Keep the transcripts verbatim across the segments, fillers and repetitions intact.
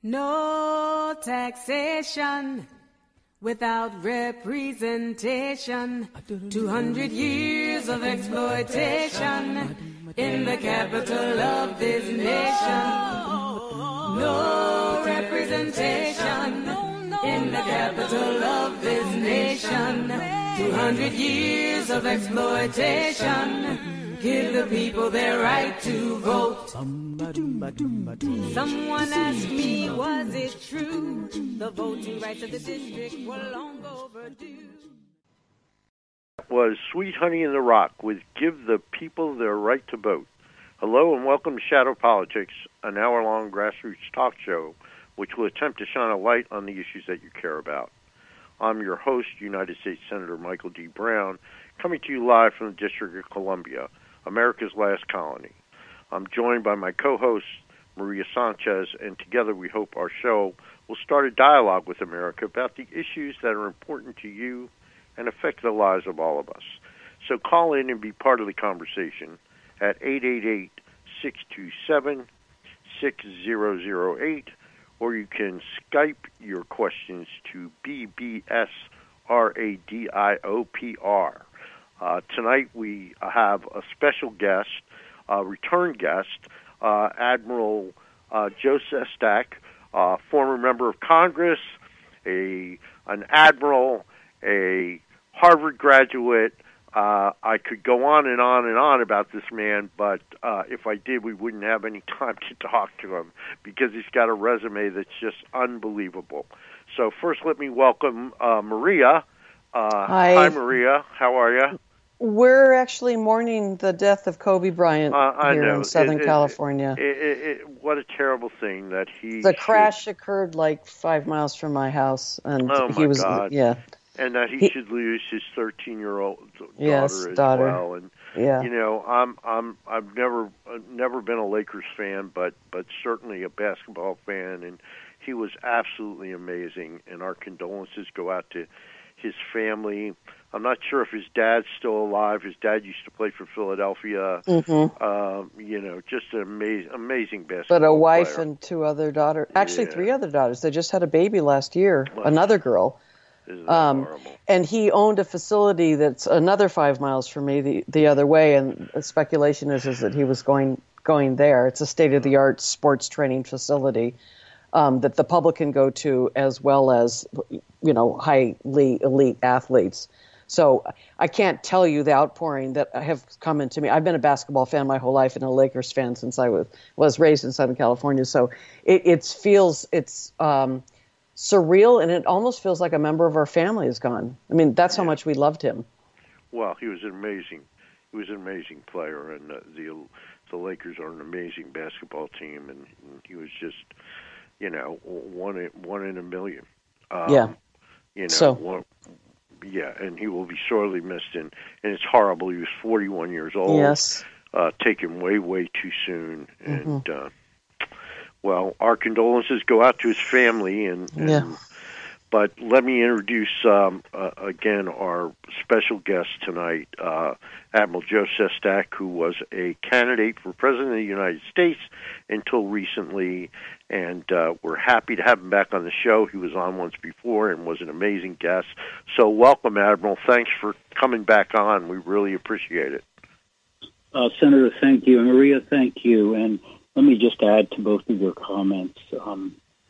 No taxation without representation. Two hundred years of exploitation in the capital of this nation. No representation in the capital of this nation. Two hundred years of exploitation. Give the people their right to vote. Someone asked me, was it true? The voting rights of the district were long overdue. That was Sweet Honey in the Rock with Give the People Their Right to Vote. Hello and welcome to Shadow Politics, an hour-long grassroots talk show which will attempt to shine a light on the issues that you care about. I'm your host, United States Senator Michael D. Brown, coming to you live from the District of Columbia, America's last colony. I'm joined by my co-host, Maria Sanchez, and together we hope our show will start a dialogue with America about the issues that are important to you and affect the lives of all of us. So call in and be part of the conversation at eight eight eight, six two seven, six zero zero eight, or you can Skype your questions to B B S R A D I O P R. Uh, tonight we have a special guest, a return guest, uh, Admiral uh, Joe Sestak, uh, former member of Congress, a an admiral, a Harvard graduate. Uh, I could go on and on and on about this man, but uh, if I did, we wouldn't have any time to talk to him because he's got a resume that's just unbelievable. So first, let me welcome uh, Maria. Uh, hi. Hi, Maria. How are you? We're actually mourning the death of Kobe Bryant uh, I here know. in Southern it, it, California. It, it, it, what a terrible thing that he... The crash should, occurred like five miles from my house, and oh he my was God. yeah. And that he, he should lose his thirteen-year-old daughter yes, as daughter. well. And yeah. you know, I'm I'm I've never uh, never been a Lakers fan, but but certainly a basketball fan, and he was absolutely amazing. And our condolences go out to his family. I'm not sure if his dad's still alive. His dad used to play for Philadelphia. Mm-hmm. Um, you know, just an amazing, amazing basketball But a wife player. and two other daughters. Actually, yeah. three other daughters. They just had a baby last year, Wow. another girl. Isn't that um, horrible? And he owned a facility that's another five miles from me the, the other way, and the speculation is, is that he was going going there. It's a state-of-the-art sports training facility um, that the public can go to, as well as, you know, highly elite athletes. So I can't tell you the outpouring that have come into me. I've been a basketball fan my whole life and a Lakers fan since I was, was raised in Southern California. So it, it feels, it's um, surreal, and it almost feels like a member of our family is gone. I mean, that's how yeah. much we loved him. Well, he was an amazing, he was an amazing player, and uh, the the Lakers are an amazing basketball team, and, and he was just, you know, one in, one in a million. Um, yeah. You know, so. one, yeah, and he will be sorely missed, and, and it's horrible. He was forty-one years old. Yes. Uh, taken way, way too soon, and mm-hmm. uh, well, our condolences go out to his family, and, and yeah. But let me introduce um, uh, again our special guest tonight, uh, Admiral Joe Sestak, who was a candidate for President of the United States until recently, and uh, we're happy to have him back on the show. He was on once before and was an amazing guest. So welcome, Admiral. Thanks for coming back on. We really appreciate it. Uh, Senator, thank you. And Maria, thank you. And let me just add to both of your comments. Um,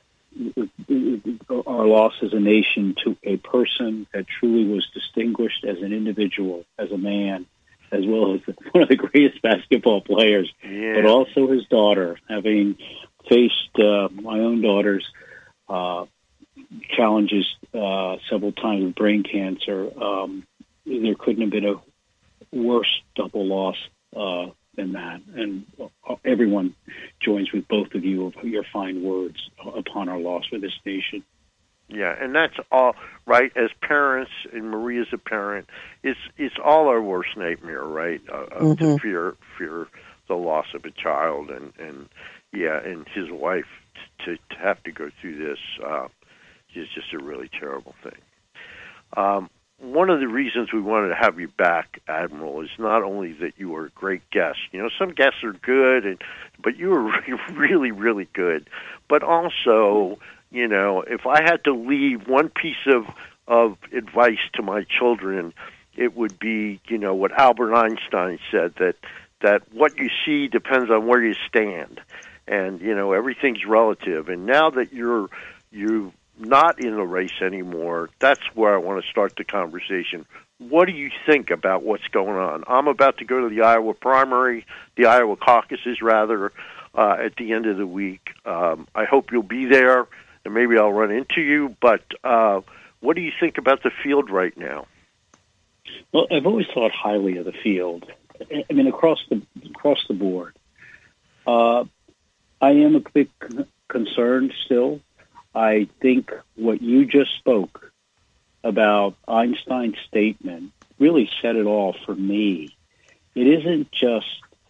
our loss as a nation to a person that truly was distinguished as an individual, as a man, as well as one of the greatest basketball players, yeah. but also his daughter, having faced uh, my own daughter's uh, challenges uh, several times with brain cancer. Um, there couldn't have been a worse double loss uh, than that. And everyone joins with both of you of your fine words upon our loss for this nation. Yeah, and that's all right. As parents, and Maria's a parent, it's it's all our worst nightmare, right? Uh, mm-hmm. To fear fear the loss of a child, and, and yeah, and his wife to, to have to go through this uh, is just a really terrible thing. Um, one of the reasons we wanted to have you back, Admiral, is not only that you were a great guest. You know, some guests are good, and but you were really, really good. But also, you know, if I had to leave one piece of of advice to my children, it would be, you know, what Albert Einstein said, that that what you see depends on where you stand, and you know, everything's relative. And now that you're you. not in the race anymore, that's where I want to start the conversation. What do you think about what's going on? I'm about to go to the Iowa primary, the Iowa caucuses, rather, uh, at the end of the week. Um, I hope you'll be there, and maybe I'll run into you, but uh, what do you think about the field right now? Well, I've always thought highly of the field. I mean, across the across the board. Uh, I am a bit concerned still. I think what you just spoke about Einstein's statement really said it all for me. It isn't just,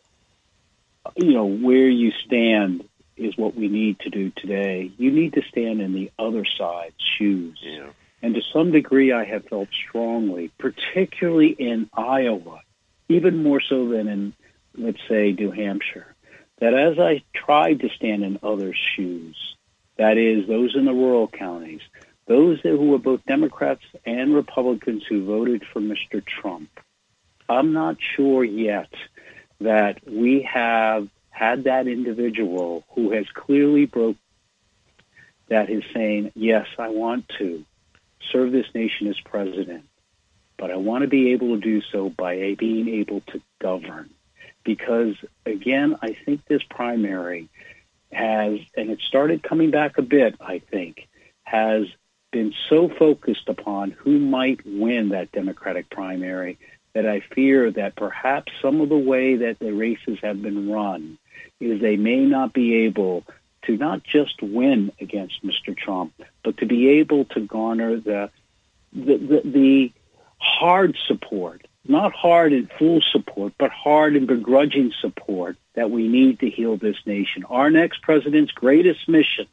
you know, where you stand is what we need to do today. You need to stand in the other side's shoes. Yeah. And to some degree, I have felt strongly, particularly in Iowa, even more so than in, let's say, New Hampshire, that as I tried to stand in others' shoes, that is, those in the rural counties, those who were both Democrats and Republicans who voted for Mister Trump, I'm not sure yet that we have had that individual who has clearly broke, that is saying, yes, I want to serve this nation as president, but I want to be able to do so by being able to govern. Because, again, I think this primary has, and it started coming back a bit, I think, has been so focused upon who might win that Democratic primary that I fear that perhaps some of the way that the races have been run is they may not be able to not just win against Mister Trump, but to be able to garner the the, the, the hard support, not hard and full support, but hard and begrudging support that we need to heal this nation. Our next president's greatest mission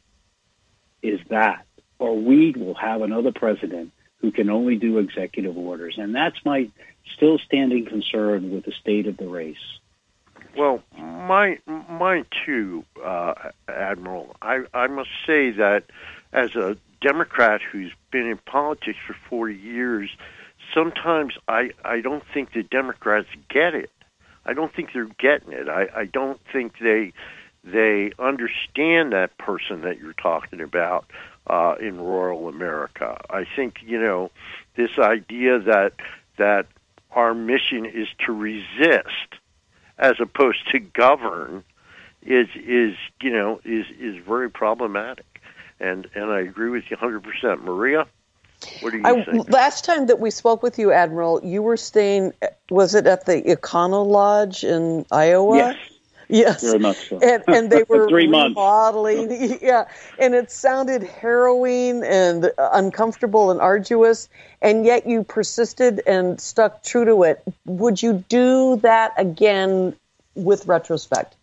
is that, or we will have another president who can only do executive orders. And that's my still standing concern with the state of the race. Well, my, mine too, uh, Admiral. I, I must say that as a Democrat who's been in politics for forty years, sometimes I, I don't think the Democrats get it. I don't think they're getting it. I, I don't think they they understand that person that you're talking about uh, in rural America. I think, you know, this idea that that our mission is to resist as opposed to govern is is you know is is very problematic. And and I agree with you one hundred percent, Maria. What do you I, think? Last time that we spoke with you, Admiral, you were staying, was it at the Econo Lodge in Iowa? Yes. Yes. Very much so. And, and they were Three remodeling. months. Yeah. And it sounded harrowing and uncomfortable and arduous, and yet you persisted and stuck true to it. Would you do that again with retrospect?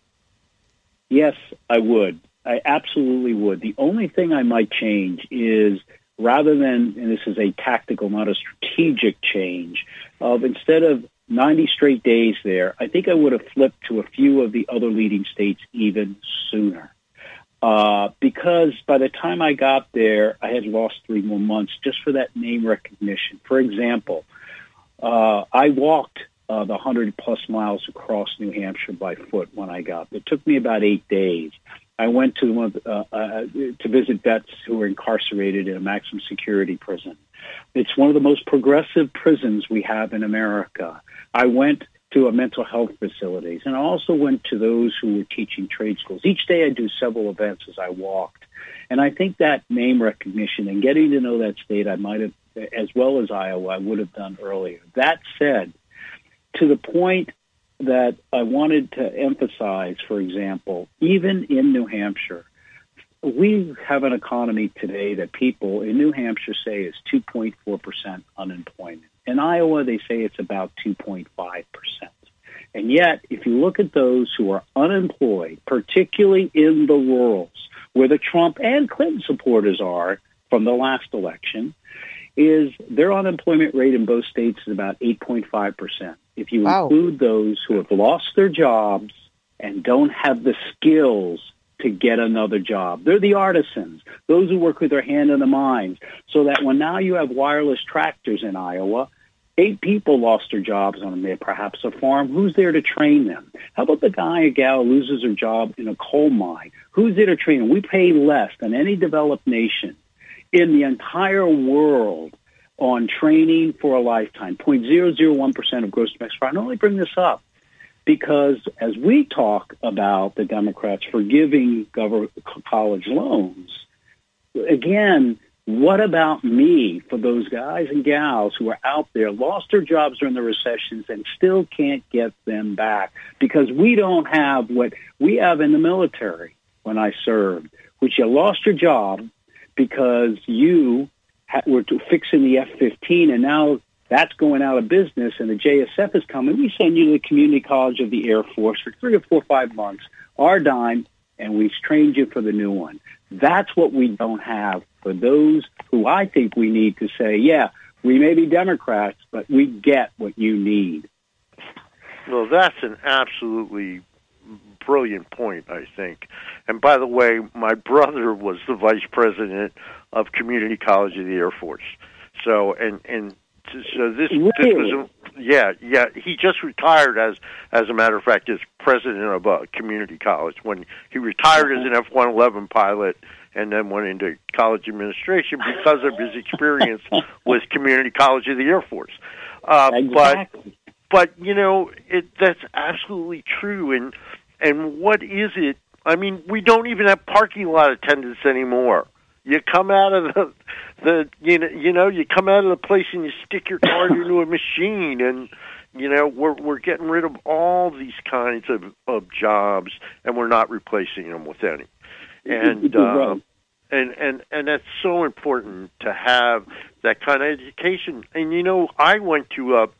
Yes, I would. I absolutely would. The only thing I might change is, rather than, and this is a tactical, not a strategic change, of instead of ninety straight days there, I think I would have flipped to a few of the other leading states even sooner. Uh, because by the time I got there, I had lost three more months just for that name recognition. For example, uh, I walked uh, the one hundred plus miles across New Hampshire by foot when I got there. It took me about eight days. I went to one of, uh, uh, to visit vets who were incarcerated in a maximum security prison. It's one of the most progressive prisons we have in America. I went to a mental health facilities, and I also went to those who were teaching trade schools. Each day I do several events as I walked. And I think that name recognition and getting to know that state, I might have, as well as Iowa, I would have done earlier. That said, to the point that I wanted to emphasize, for example, even in New Hampshire, we have an economy today that people in New Hampshire say is two point four percent unemployment. In Iowa, they say it's about two point five percent. And yet, if you look at those who are unemployed, particularly in the rurals, where the Trump and Clinton supporters are from the last election, is their unemployment rate in both states is about eight point five percent. If you Wow. include those who have lost their jobs and don't have the skills to get another job, they're the artisans, those who work with their hand in the mines, so that when now you have wireless tractors in Iowa, eight people lost their jobs on a, perhaps a farm. Who's there to train them? How about the guy or gal who loses their job in a coal mine? Who's there to train them? We pay less than any developed nation in the entire world on training for a lifetime, zero point zero zero one percent of gross domestic product. I only bring this up because as we talk about the Democrats forgiving government college loans, again, what about me for those guys and gals who are out there, lost their jobs during the recessions and still can't get them back because we don't have what we have in the military when I served, which you lost your job because you ha- were fixing the F fifteen and now that's going out of business and the J S F is coming. We send you to the Community College of the Air Force for three or four, five months, our dime, and we've trained you for the new one. That's what we don't have for those who I think we need to say, yeah, we may be Democrats, but we get what you need. Well, that's an absolutely brilliant point, I think. And by the way, my brother was the vice president of Community College of the Air Force. So, and, and so this, really? this was, a, yeah, yeah, he just retired as, as a matter of fact, as president of a community college. When he retired as an F one eleven pilot and then went into college administration because of his experience with Community College of the Air Force. Uh, exactly. But, but you know, it, that's absolutely true. And and what is it? I mean, we don't even have parking lot attendants anymore. You come out of the, the you know, you know, you come out of the place and you stick your card into a machine, and you know, we're we're getting rid of all these kinds of, of jobs, and we're not replacing them with any. And uh, and and and that's so important to have that kind of education. And you know, I went to a, a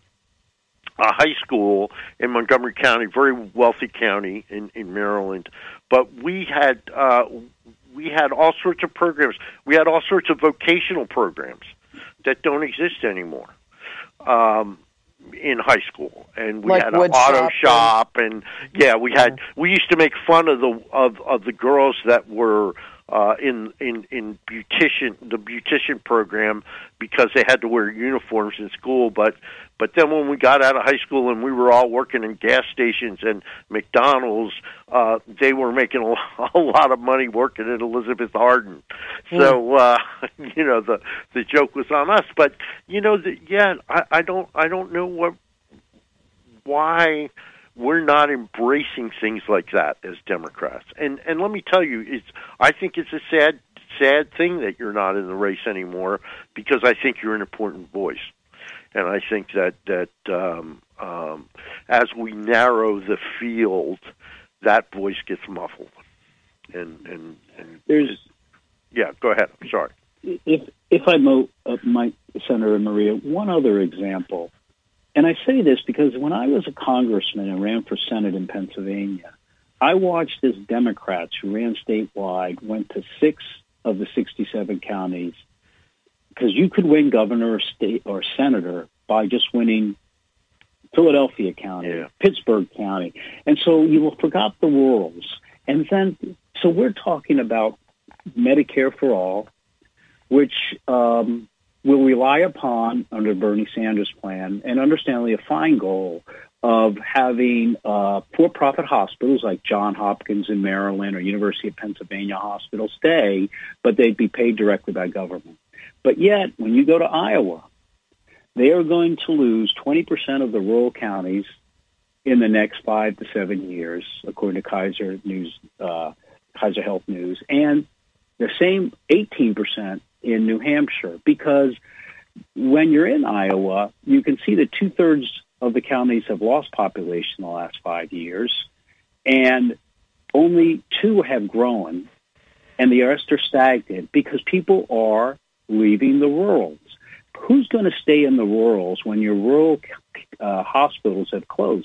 high school in Montgomery County, very wealthy county in, in Maryland, but we had. Uh, We had all sorts of programs. We had all sorts of vocational programs that don't exist anymore um, in high school. And we like had an auto shop, shop, and, and yeah, we had. We used to make fun of the of, of the girls that were uh, in in in beautician the beautician program because they had to wear uniforms in school. But but then when we got out of high school and we were all working in gas stations and McDonald's, uh, they were making a, a lot of money working at Elizabeth Arden. So uh, you know, the the joke was on us. But you know, the, yeah, I, I don't I don't know what why we're not embracing things like that as Democrats. And and let me tell you, it's I think it's a sad sad thing that you're not in the race anymore because I think you're an important voice. And I think that that um, um, as we narrow the field, that voice gets muffled. And and, and there's yeah, go ahead. I'm sorry. If if I mo, uh, my Senator Maria, one other example, and I say this because when I was a congressman and ran for Senate in Pennsylvania, I watched as Democrats who ran statewide went to six of the sixty-seven counties. Because you could win governor or state or senator by just winning Philadelphia County, yeah. Pittsburgh County. And so you forgot the rurals. And then, so we're talking about Medicare for all, which um, will rely upon, under Bernie Sanders' plan, and understandably a fine goal of having uh, for-profit hospitals like Johns Hopkins in Maryland or University of Pennsylvania Hospital stay, but they'd be paid directly by government. But yet, when you go to Iowa, they are going to lose twenty percent of the rural counties in the next five to seven years, according to Kaiser News, uh, Kaiser Health News, and the same eighteen percent in New Hampshire. Because when you're in Iowa, you can see that two-thirds of the counties have lost population in the last five years, and only two have grown, and the rest are stagnant because people are leaving the rurals. Who's going to stay in the rurals when your rural uh, hospitals have closed?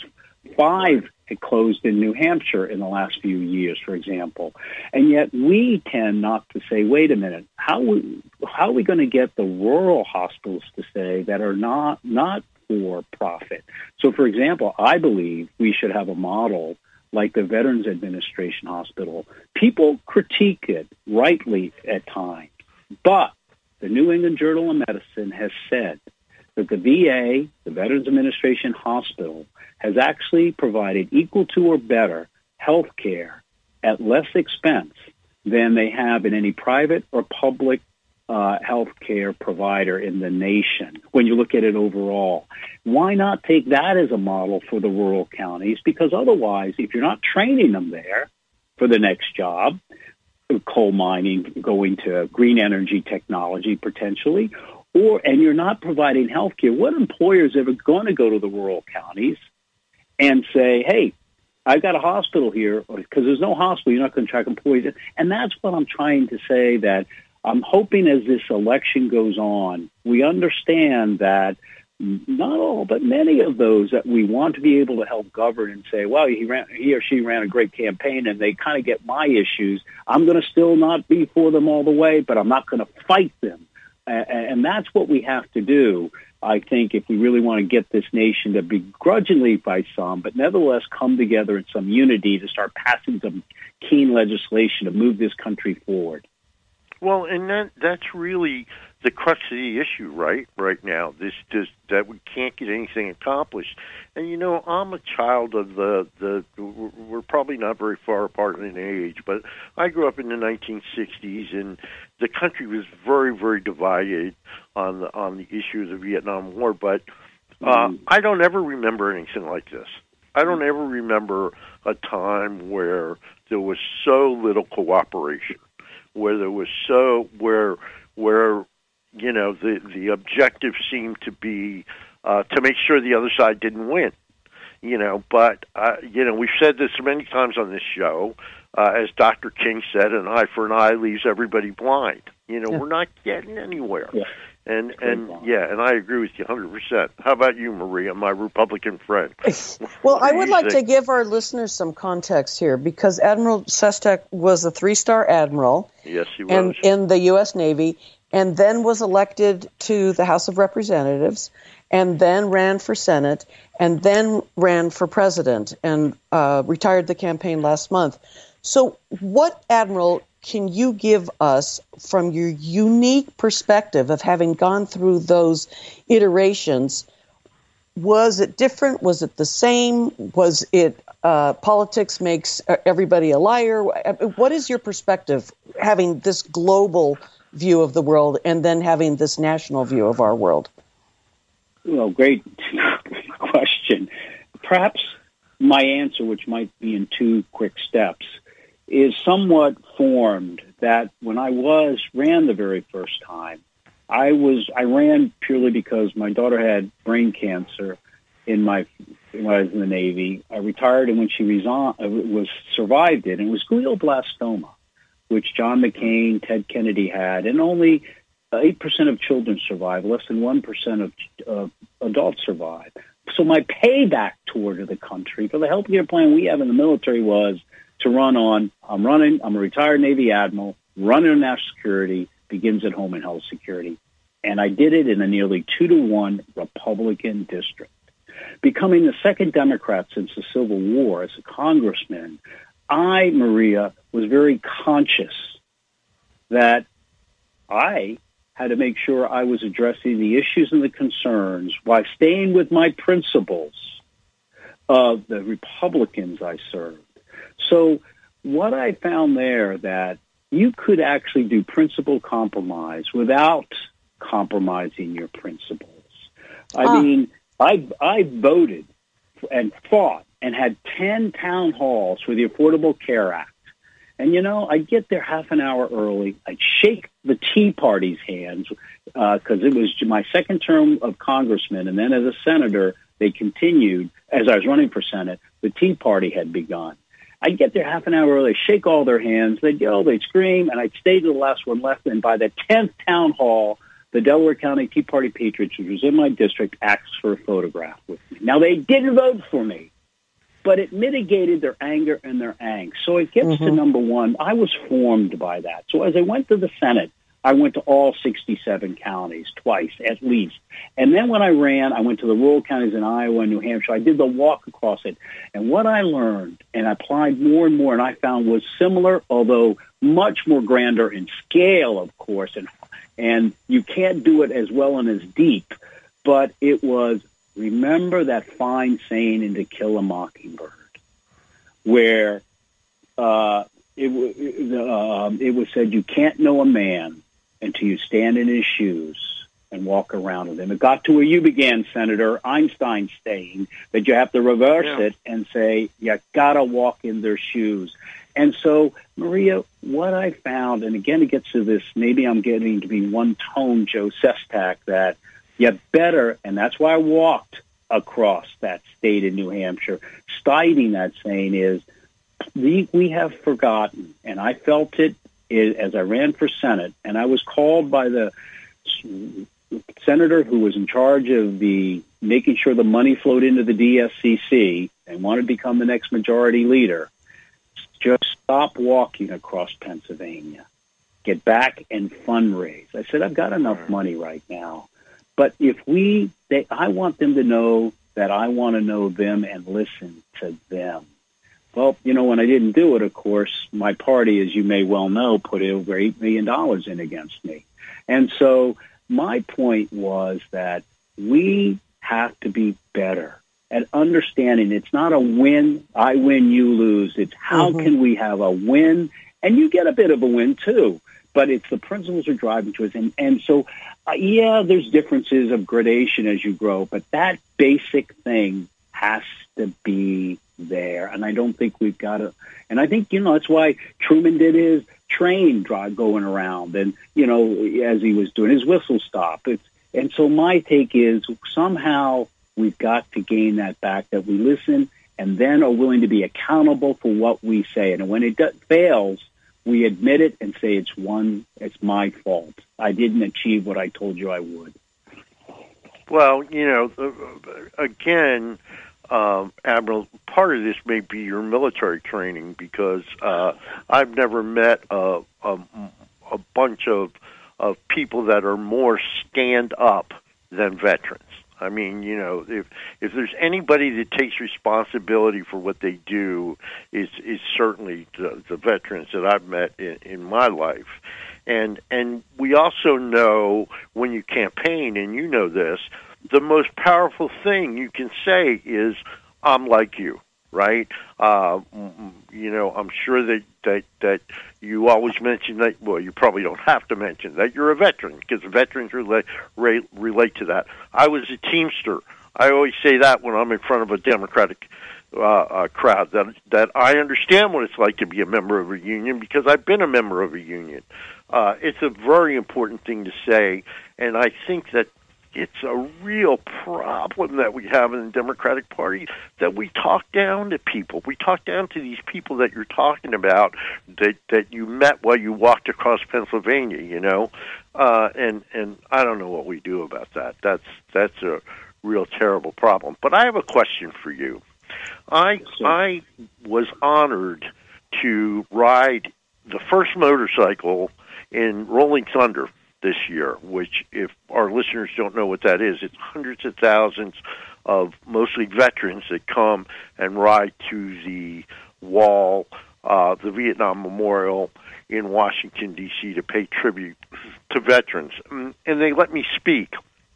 Five had closed in New Hampshire in the last few years, for example. And yet we tend not to say, wait a minute, how, we, how are we going to get the rural hospitals to say that are not, not for profit? So, for example, I believe we should have a model like the Veterans Administration Hospital. People critique it rightly at times, but the New England Journal of Medicine has said that the V A, the Veterans Administration Hospital, has actually provided equal to or better health care at less expense than they have in any private or public uh, health care provider in the nation when you look at it overall. Why not take that as a model for the rural counties? Because otherwise, if you're not training them there for the next job, coal mining, going to green energy technology potentially, or and you're not providing health care, what employer is ever going to go to the rural counties and say, hey, I've got a hospital here, because there's no hospital, you're not going to attract employees. And that's what I'm trying to say, that I'm hoping as this election goes on, we understand that not all, but many of those that we want to be able to help govern and say, well, he ran, he or she ran a great campaign and they kind of get my issues. I'm going to still not be for them all the way, but I'm not going to fight them. And that's what we have to do, I think, if we really want to get this nation to begrudgingly by some, but nevertheless come together in some unity to start passing some keen legislation to move this country forward. Well, and that that's really the crux of the issue, right? Right now, this just that we can't get anything accomplished. And you know, I'm a child of the the. We're probably not very far apart in age, but I grew up in the nineteen sixties, and the country was very, very divided on the on the issue of the Vietnam War. But uh, mm. I don't ever remember anything like this. I don't ever remember a time where there was so little cooperation, where there was so where where you know the the objective seemed to be uh, to make sure the other side didn't win. You know, but uh, you know we've said this many times on this show. Uh, as Doctor King said, an eye for an eye leaves everybody blind. You know, yeah. We're not getting anywhere. Yeah. And and yeah, and I agree with you one hundred percent. How about you, Maria, my Republican friend? Well, I would like think? to give our listeners some context here, because Admiral Sestak was a three-star admiral. Yes, he was. And, in the U S Navy, and then was elected to the House of Representatives, and then ran for Senate, and then ran for president, and uh, retired the campaign last month. So what, Admiral, can you give us from your unique perspective of having gone through those iterations? Was it different? Was it the same? Was it uh, politics makes everybody a liar? What is your perspective, having this global view of the world and then having this national view of our world? Well, great question. Perhaps my answer, which might be in two quick steps, is somewhat formed that when I was ran the very first time, I was I ran purely because my daughter had brain cancer in my when I was in the Navy. I retired, and when she resigned, was survived it, and it was glioblastoma, which John McCain, Ted Kennedy had, and only eight percent of children survive, less than one percent of uh, adults survive. So my payback tour to the country for the healthcare plan we have in the military was to run on, I'm running, I'm a retired Navy admiral, running national security, begins at home and health security. And I did it in a nearly two to one Republican district. Becoming the second Democrat since the Civil War as a congressman, I, Maria, was very conscious that I had to make sure I was addressing the issues and the concerns while staying with my principles of the Republicans I served. So what I found there, that you could actually do principle compromise without compromising your principles. I uh. mean, I I voted and fought and had ten town halls for the Affordable Care Act. And, you know, I'd get there half an hour early. I'd shake the Tea Party's hands because uh, it was my second term of congressman. And then as a senator, they continued, as I was running for Senate, the Tea Party had begun. I'd get there half an hour early, shake all their hands. They'd yell, they'd scream, and I'd stay to the last one left. And by the tenth town hall, the Delaware County Tea Party Patriots, which was in my district, asked for a photograph with me. Now, they didn't vote for me, but it mitigated their anger and their angst. So it gets mm-hmm. to number one. I was formed by that. So as I went to the Senate, I went to all sixty-seven counties twice, at least. And then when I ran, I went to the rural counties in Iowa and New Hampshire. I did the walk across it. And what I learned and applied more and more, and I found was similar, although much more grander in scale, of course, and and you can't do it as well and as deep, but it was, remember that fine saying in To Kill a Mockingbird, where uh, it, uh, it was said, you can't know a man until you stand in his shoes and walk around with him. It got to where you began, Senator, Einstein saying that you have to reverse yeah. it and say, you got to walk in their shoes. And so, Maria, what I found, and again, it gets to this, maybe I'm getting to be one tone Joe Sestak, that you better, and that's why I walked across that state in New Hampshire, citing that saying is, we, we have forgotten, and I felt it as I ran for Senate, and I was called by the senator who was in charge of the making sure the money flowed into the D S C C and wanted to become the next majority leader. Just stop walking across Pennsylvania. Get back and fundraise. I said, I've got enough money right now. But if we, they, I want them to know that I want to know them and listen to them. Well, you know, when I didn't do it, of course, my party, as you may well know, put over eight million dollars in against me. And so my point was that we have to be better at understanding it's not a win, I win, you lose. It's how mm-hmm. can we have a win? And you get a bit of a win, too. But it's the principles are driving to us. And, and so, uh, yeah, there's differences of gradation as you grow, but that basic thing has to be there. And I don't think we've got to. And I think, you know, that's why Truman did his train drive going around and, you know, as he was doing his whistle stop. It's, and so my take is somehow we've got to gain that back, that we listen and then are willing to be accountable for what we say. And when it do- fails, we admit it and say it's one, it's my fault. I didn't achieve what I told you I would. Well, you know, again, um, Admiral, part of this may be your military training because uh, I've never met a, a, a bunch of of people that are more stand up than veterans. I mean, you know, if if there's anybody that takes responsibility for what they do, is is certainly the, the veterans that I've met in, in my life, and and we also know when you campaign, and you know this, the most powerful thing you can say is "I'm like you," right? Uh, you know, I'm sure that that that you always mention that. Well, you probably don't have to mention that you're a veteran because veterans relate re- relate to that. I was a Teamster. I always say that when I'm in front of a Democratic uh, uh, crowd that that I understand what it's like to be a member of a union because I've been a member of a union. Uh, it's a very important thing to say, and I think that it's a real problem that we have in the Democratic Party that we talk down to people. We talk down to these people that you're talking about that, that you met while you walked across Pennsylvania, you know, uh, and and I don't know what we do about that. That's that's a real terrible problem. But I have a question for you. I I was honored to ride the first motorcycle in Rolling Thunder this year, which, if our listeners don't know what that is, it's hundreds of thousands of mostly veterans that come and ride to the wall, uh, the Vietnam Memorial in Washington, D C to pay tribute to veterans. And they let me speak.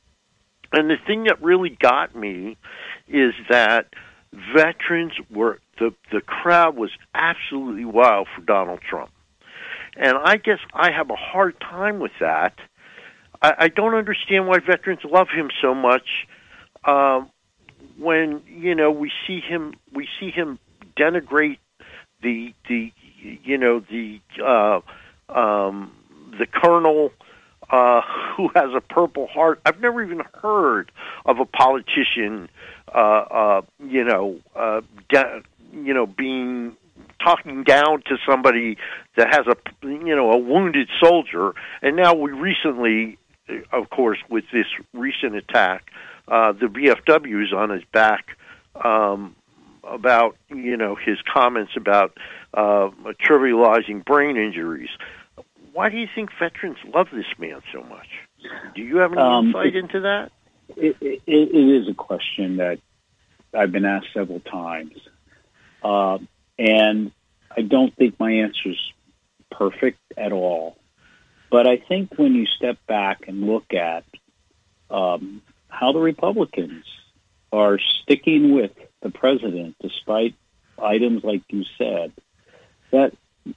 And the thing that really got me is that veterans were, the, the crowd was absolutely wild for Donald Trump. And I guess I have a hard time with that. I, I don't understand why veterans love him so much. Um, when you know we see him, we see him denigrate the the you know the uh, um, the colonel uh, who has a Purple Heart. I've never even heard of a politician, uh, uh, you know, uh, de- you know, being. talking down to somebody that has a, you know, a wounded soldier. And now we recently, of course, with this recent attack, uh, the V F W is on his back, um, about, you know, his comments about uh, trivializing brain injuries. Why do you think veterans love this man so much? Do you have any um, insight it, into that? It, it, it is a question that I've been asked several times. Uh, and I don't think my answer's perfect at all. But I think when you step back and look at um, how the Republicans are sticking with the president, despite items like you said, that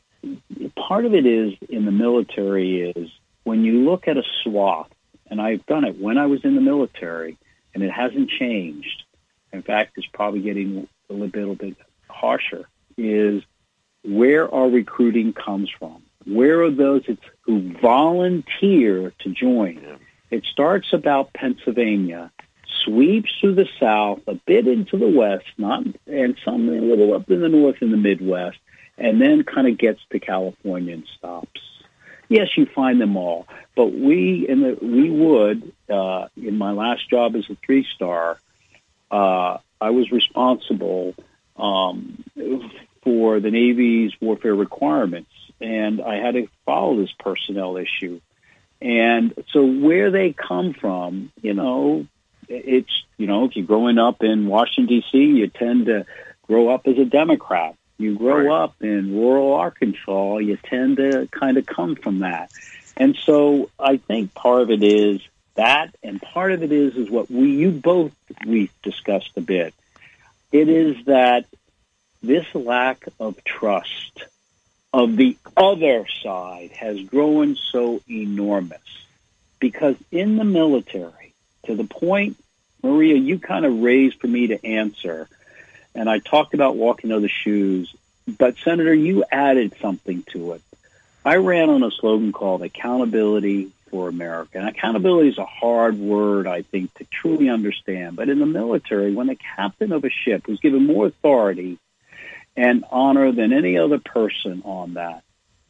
part of it is in the military is when you look at a swath, and I've done it when I was in the military, and it hasn't changed. In fact, it's probably getting a little bit harsher, is where our recruiting comes from. Where are those who volunteer to join? Yeah. It starts about Pennsylvania, sweeps through the South, a bit into the West, not and some a little up in the North and the Midwest, and then kind of gets to California and stops. Yes, you find them all, but we in the we would uh, in my last job as a three star, uh, I was responsible um, for the Navy's warfare requirements, and I had to follow this personnel issue. And so where they come from, you know, it's, you know, if you're growing up in Washington, D C, you tend to grow up as a Democrat. You grow right. up in rural Arkansas, you tend to kind of come from that. And so I think part of it is that, and part of it is is what we, you both, we discussed a bit. It is that this lack of trust of the other side has grown so enormous. Because in the military, to the point, Maria, you kind of raised for me to answer, and I talked about walking other shoes, but Senator, you added something to it. I ran on a slogan called Accountability for America. And accountability is a hard word, I think, to truly understand. But in the military, when the captain of a ship was given more authority and honor than any other person on that,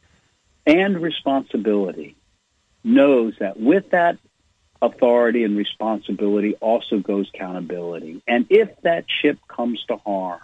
and responsibility, knows that with that authority and responsibility also goes accountability. And if that ship comes to harm,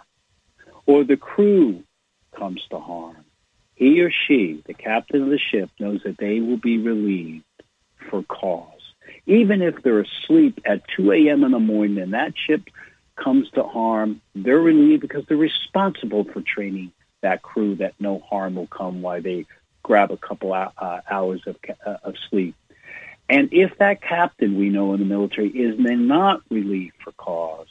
or the crew comes to harm, he or she, the captain of the ship, knows that they will be relieved for cause. Even if they're asleep at two a.m. in the morning and that ship comes to harm, they're relieved because they're responsible for training that crew that no harm will come while they grab a couple uh, hours of, uh, of sleep. And if that captain, we know in the military, is then not relieved for cause,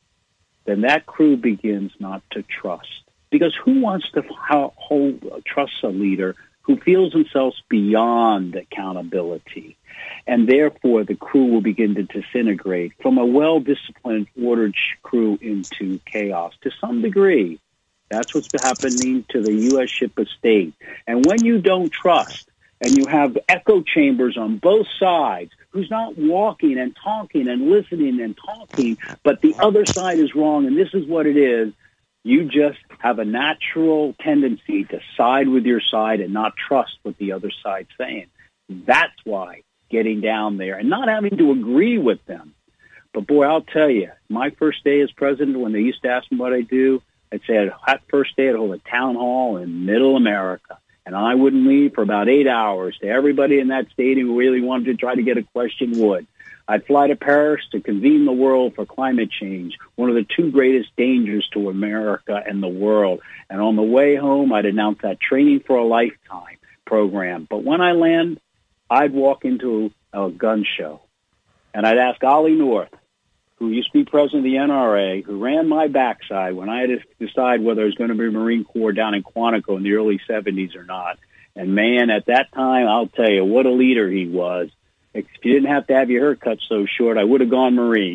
then that crew begins not to trust. Because who wants to hold, trust a leader who feels themselves beyond accountability? And therefore, the crew will begin to disintegrate from a well-disciplined, ordered crew into chaos to some degree. That's what's happening to the U S ship of state. And when you don't trust, and you have echo chambers on both sides, who's not walking and talking and listening and talking, but the other side is wrong, and this is what it is, you just have a natural tendency to side with your side and not trust what the other side's saying. That's why getting down there and not having to agree with them. But, boy, I'll tell you, my first day as president, when they used to ask me what I do, I'd say that first day I'd hold a town hall in middle America. And I wouldn't leave for about eight hours to everybody in that stadium who really wanted to try to get a question would. I'd fly to Paris to convene the world for climate change, one of the two greatest dangers to America and the world. And on the way home, I'd announce that Training for a Lifetime program. But when I land, I'd walk into a gun show, and I'd ask Ollie North, who used to be president of the N R A, who ran my backside when I had to decide whether I was going to be Marine Corps down in Quantico in the early seventies or not. And, man, at that time, I'll tell you, what a leader he was. If you didn't have to have your hair cut so short, I would have gone Marine.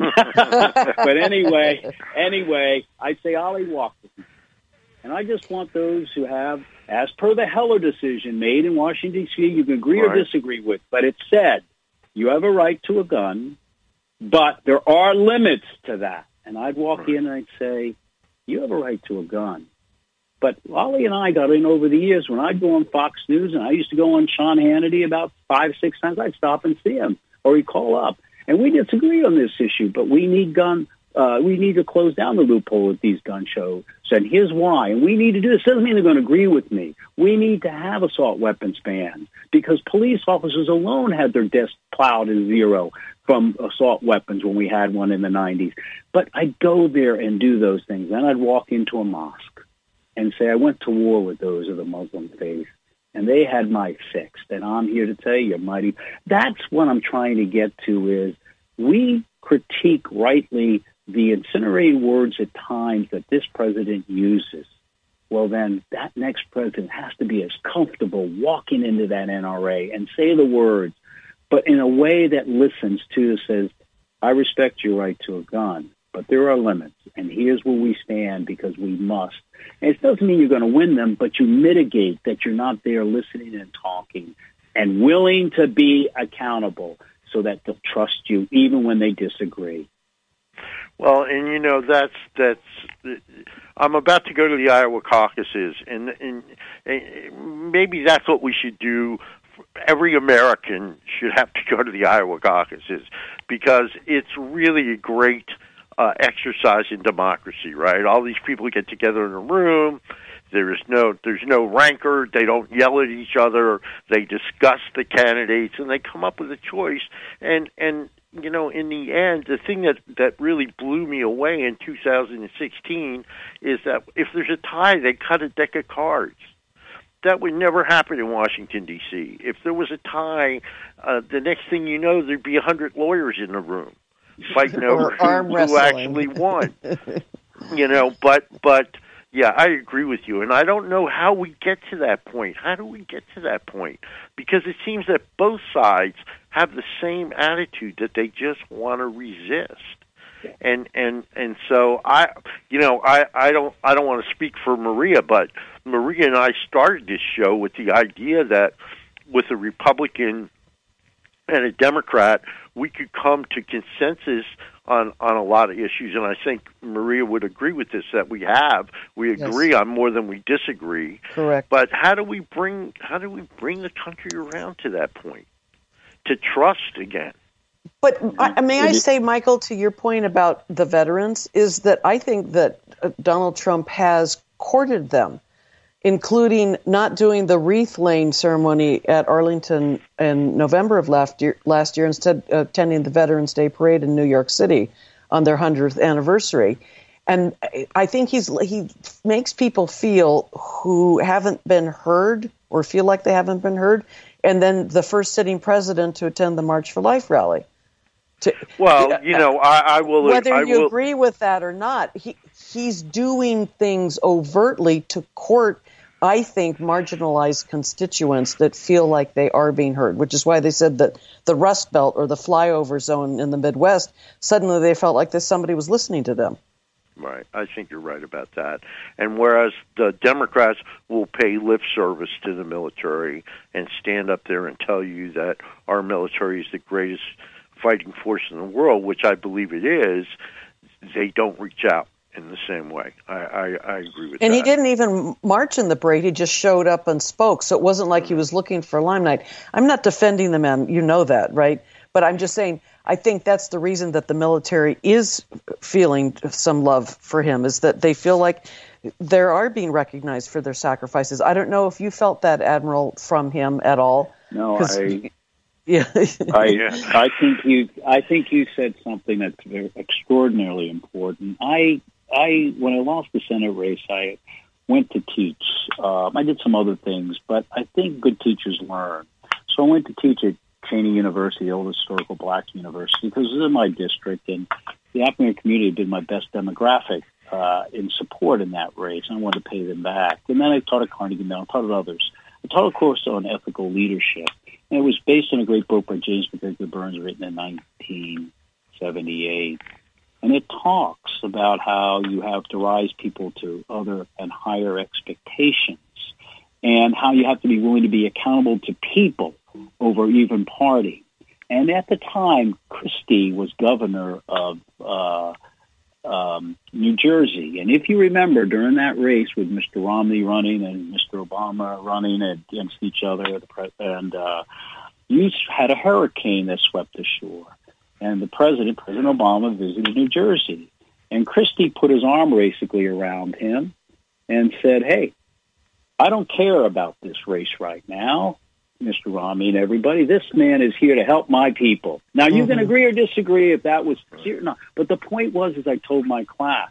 But anyway, anyway, I'd say, Ollie, walk with me. And I just want those who have, as per the Heller decision made in Washington, D C, you can agree right. or disagree with, but it said you have a right to a gun, but there are limits to that. And I'd walk right. in and I'd say, you have a right to a gun. But Ollie and I got in over the years. When I'd go on Fox News, and I used to go on Sean Hannity about five, six times, I'd stop and see him, or he'd call up. And we disagree on this issue, but we need gun uh, we need to close down the loophole at these gun shows. And here's why. And we need to do this. Doesn't mean they're going to agree with me. We need to have assault weapons bans because police officers alone had their deaths plowed as zero from assault weapons when we had one in the nineties. But I'd go there and do those things. Then I'd walk into a mosque and say, I went to war with those of the Muslim faith, and they had my fixed. And I'm here to tell you, mighty. That's what I'm trying to get to is we critique rightly the incinerating words at times that this president uses. Well, then that next president has to be as comfortable walking into that N R A and say the words, but in a way that listens to, says, I respect your right to a gun, but there are limits, and here's where we stand because we must. And it doesn't mean you're going to win them, but you mitigate that you're not there listening and talking and willing to be accountable so that they'll trust you even when they disagree. Well, and you know that's that's. I'm about to go to the Iowa caucuses, and, and, and maybe that's what we should do. Every American should have to go to the Iowa caucuses because it's really a great uh, exercise in democracy, right? All these people get together in a room. There's no there's no rancor. They don't yell at each other. They discuss the candidates, and they come up with a choice. And and you know, in the end, the thing that, that really blew me away in two thousand sixteen is that if there's a tie, they cut a deck of cards. That would never happen in Washington, D C If there was a tie, uh, the next thing you know, there'd be a hundred lawyers in the room fighting over who, who actually won. You know, but but yeah, I agree with you, and I don't know how we get to that point. How do we get to that point? Because it seems that both sides have the same attitude that they just want to resist. And and and so I, you know, I, I don't I don't want to speak for Maria, but Maria and I started this show with the idea that with a Republican and a Democrat, we could come to consensus on, on a lot of issues, and I think Maria would agree with this, that we have. We agree yes. on more than we disagree. Correct. But how do we bring how do we bring the country around to that point? To trust again. But I, may I say, Michael, to your point about the veterans, is that I think that Donald Trump has courted them, including not doing the wreath laying ceremony at Arlington in November of last year, last year instead attending the Veterans Day Parade in New York City on their hundredth anniversary. And I think he's he makes people feel who haven't been heard or feel like they haven't been heard, and then the first sitting president to attend the March for Life rally. To, well, you know, I, I will. Whether I you will, agree with that or not, he he's doing things overtly to court, I think, marginalized constituents that feel like they are being heard, which is why they said that the Rust Belt or the flyover zone in the Midwest, suddenly they felt like this, somebody was listening to them. Right. I think you're right about that. And whereas the Democrats will pay lip service to the military and stand up there and tell you that our military is the greatest fighting force in the world, which I believe it is, they don't reach out in the same way. I, I, I agree with and that. And he didn't even march in the parade. He just showed up and spoke. So it wasn't like mm-hmm. he was looking for limelight. I'm not defending the man. You know that, right? But I'm just saying, I think that's the reason that the military is feeling some love for him, is that they feel like they are being recognized for their sacrifices. I don't know if you felt that, Admiral, from him at all. No, I... Yeah, I, I think you. I think you said something that's very extraordinarily important. I, I, when I lost the Senate race, I went to teach. Um, I did some other things, but I think good teachers learn. So I went to teach at Cheney University, the old historical black university, because this is my district, and the African community did my best demographic uh, in support in that race, and I wanted to pay them back. And then I taught at Carnegie Mellon, taught at others. I taught a course on ethical leadership. And it was based on a great book by James McGregor Burns written in nineteen seventy-eight. And it talks about how you have to rise people to other and higher expectations and how you have to be willing to be accountable to people over even party. And at the time, Christie was governor of uh, um, New Jersey. And if you remember, during that race with Mister Romney running and Mister Obama running against each other, and uh, you had a hurricane that swept ashore. And the president, President Obama, visited New Jersey. And Christie put his arm basically around him and said, hey, I don't care about this race right now, Mister Romney and everybody. This man is here to help my people. Now, you mm-hmm. can agree or disagree if that was sincere or not. But the point was, as I told my class,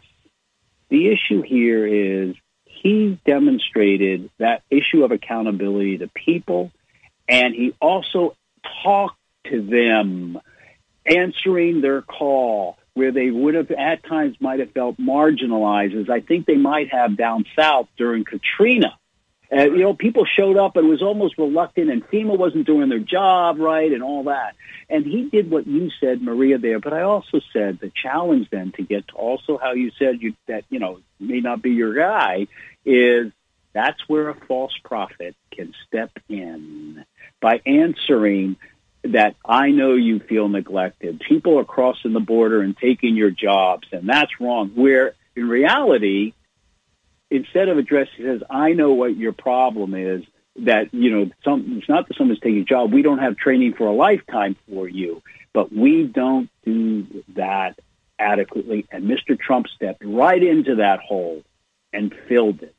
the issue here is he demonstrated that issue of accountability to people, and he also talked to them, answering their call, where they would have at times might have felt marginalized, as I think they might have down south during Katrina. Uh, you know, people showed up and was almost reluctant, and FEMA wasn't doing their job right and all that. And he did what you said, Maria, there. But I also said the challenge then to get to also how you said you, that, you know, may not be your guy, is that's where a false prophet can step in by answering that I know you feel neglected. People are crossing the border and taking your jobs, and that's wrong. Where in reality, instead of addressing, says, I know what your problem is, that, you know, some, it's not that someone's taking your job. We don't have training for a lifetime for you, but we don't do that adequately. And Mister Trump stepped right into that hole and filled it.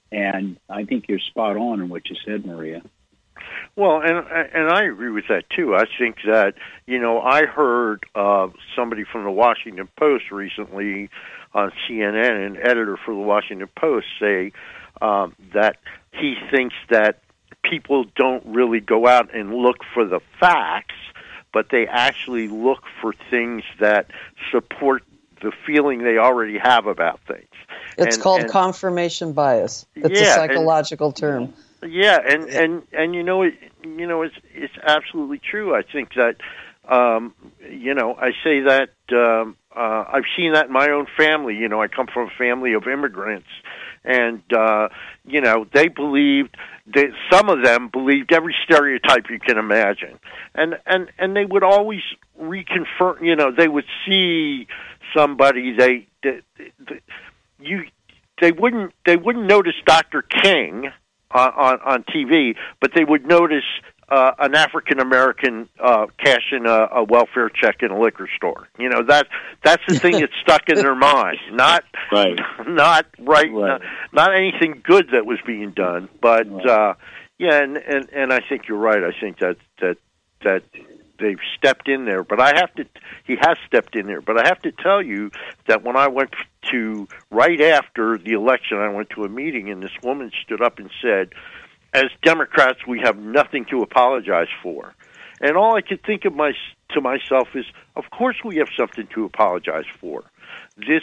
And I think you're spot on in what you said, Maria. Well, and and I agree with that too. I think that, you know, I heard uh, somebody from the Washington Post recently on C N N, an editor for the Washington Post, say um, that he thinks that people don't really go out and look for the facts, but they actually look for things that support the feeling they already have about things. It's and, called and, confirmation bias. It's yeah, a psychological and, term. Yeah, and, and, and you know, it, you know, it's it's absolutely true. I think that, um, you know, I say that um, uh, I've seen that in my own family. You know, I come from a family of immigrants, and uh, you know, they believed that some of them believed every stereotype you can imagine, and and and they would always reconfirm. You know, they would see somebody they, they, they you they wouldn't they wouldn't notice Doctor King On, on, on T V, but they would notice uh, an African American uh, cashing a, a welfare check in a liquor store. You know, that that's the thing that stuck in their mind. Not right, not right, right. Not, not anything good that was being done. But right. uh, yeah, and, and and I think you're right. I think that that that they've stepped in there. But I have to. He has stepped in there. But I have to tell you that when I went to, right after the election, I went to a meeting, and this woman stood up and said, as Democrats, we have nothing to apologize for. And all I could think of my, to myself is, of course we have something to apologize for. This,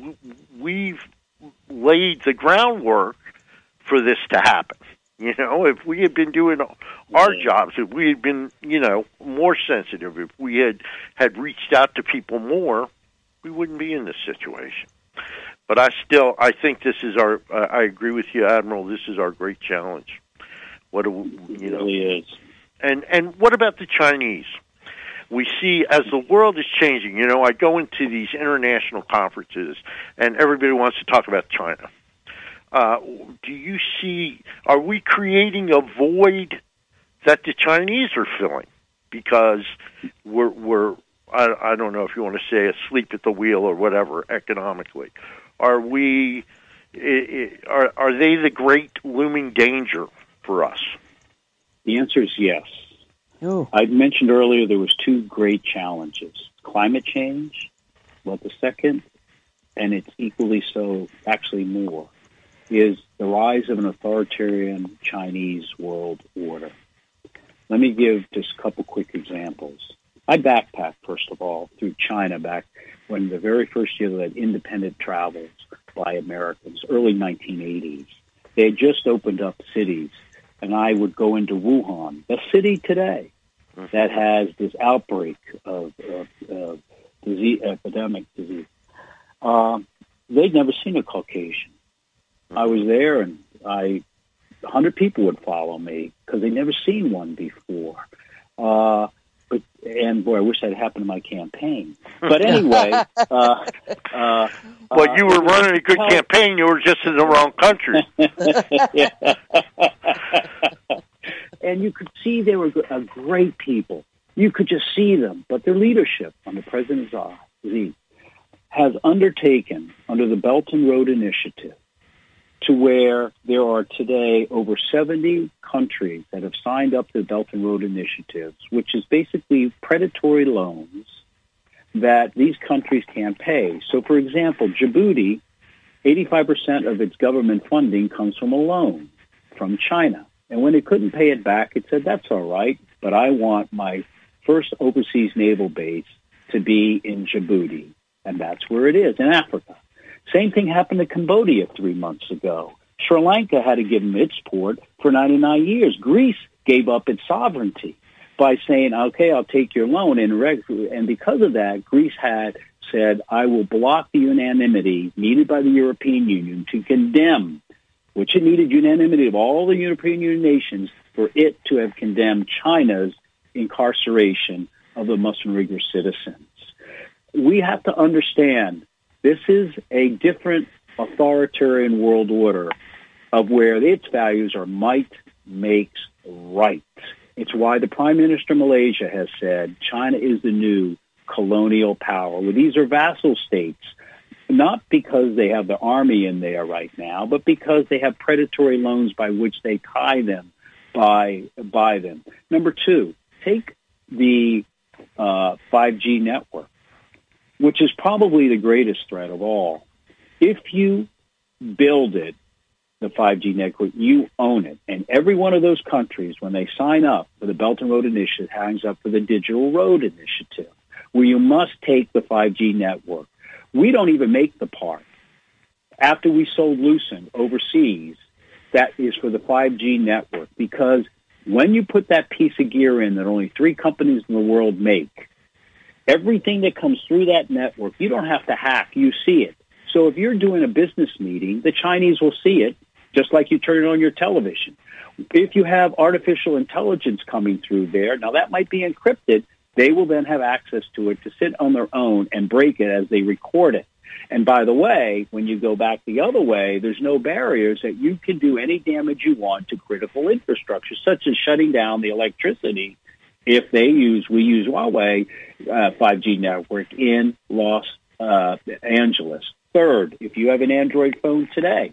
we've laid the groundwork for this to happen. You know, if we had been doing our jobs, if we had been, you know, more sensitive, if we had, had reached out to people more, we wouldn't be in this situation. But I still, I think this is our, uh, I agree with you, Admiral, this is our great challenge. What do we, you know? It really is. And, and what about the Chinese? We see, as the world is changing, you know, I go into these international conferences, and everybody wants to talk about China. Uh, do you see, are we creating a void that the Chinese are filling? Because we're, we're I, I don't know if you want to say asleep at the wheel or whatever economically. Are we, are, are they the great looming danger for us? The answer is yes. Ooh. I mentioned earlier there was two great challenges. Climate change, well, the second, and it's equally so, actually more, is the rise of an authoritarian Chinese world order. Let me give just a couple quick examples. I backpacked, first of all, through China back when the very first year they had independent travels by Americans, early nineteen eighties. They had just opened up cities, and I would go into Wuhan, the city today that has this outbreak of, of, of disease, epidemic disease. Uh, they'd never seen a Caucasian. I was there, and I, a hundred people would follow me because they'd never seen one before. Uh, but and boy, I wish that happened in my campaign. But anyway, uh, uh, well, you were uh, running a good how, campaign. You were just in the wrong country. And you could see they were a great people. You could just see them, but their leadership on the president's eye, has undertaken, under the Belt and Road Initiative, to where there are today over seventy countries that have signed up to the Belt and Road Initiatives, which is basically predatory loans that these countries can't pay. So, for example, Djibouti, eighty-five percent of its government funding comes from a loan from China. And when it couldn't pay it back, it said, that's all right, but I want my first overseas naval base to be in Djibouti. And that's where it is, in Africa. Same thing happened to Cambodia three months ago. Sri Lanka had to give them its port for ninety-nine years. Greece gave up its sovereignty by saying, okay, I'll take your loan. And, reg- and because of that, Greece had said, I will block the unanimity needed by the European Union to condemn, which it needed unanimity of all the European Union nations for it to have condemned China's incarceration of the Muslim Uyghur citizens. We have to understand this is a different authoritarian world order of where its values are might makes right. It's why the Prime Minister of Malaysia has said China is the new colonial power. Well, these are vassal states, not because they have the army in there right now, but because they have predatory loans by which they tie them by, by them. Number two, take the uh, five G network, which is probably the greatest threat of all. If you build it, the five G network, you own it. And every one of those countries, when they sign up for the Belt and Road Initiative, hangs up for the Digital Road Initiative, where you must take the five G network. We don't even make the part. After we sold Lucent overseas, that is for the five G network, because when you put that piece of gear in that only three companies in the world make, everything that comes through that network, you don't have to hack. You see it. So if you're doing a business meeting, the Chinese will see it, just like you turn it on your television. If you have artificial intelligence coming through there, now that might be encrypted, they will then have access to it to sit on their own and break it as they record it. And by the way, when you go back the other way, there's no barriers that you can do any damage you want to critical infrastructure, such as shutting down the electricity if they use, we use Huawei uh, five G network in Los uh, Angeles. Third, if you have an Android phone today,